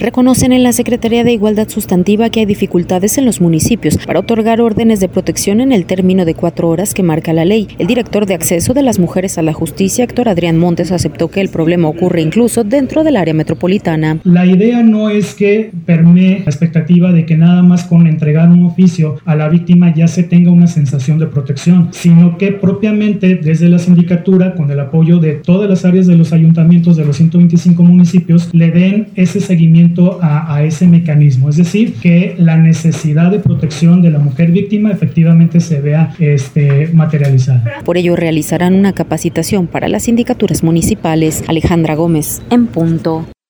Reconocen en la Secretaría de Igualdad Sustantiva que hay dificultades en los municipios para otorgar órdenes de protección en el término de 4 horas que marca la ley. El director de Acceso de las Mujeres a la Justicia, Héctor Adrián Montes, aceptó que el problema ocurre incluso dentro del área metropolitana. La idea no es que permee la expectativa de que nada más con entregar un oficio a la víctima ya se tenga una sensación de protección, sino que propiamente desde la sindicatura, con el apoyo de todas las áreas de los ayuntamientos de los 125 municipios, le den ese seguimiento a ese mecanismo, es decir, que la necesidad de protección de la mujer víctima efectivamente se vea materializada. Por ello realizarán una capacitación para las sindicaturas municipales. Alejandra Gómez, en punto.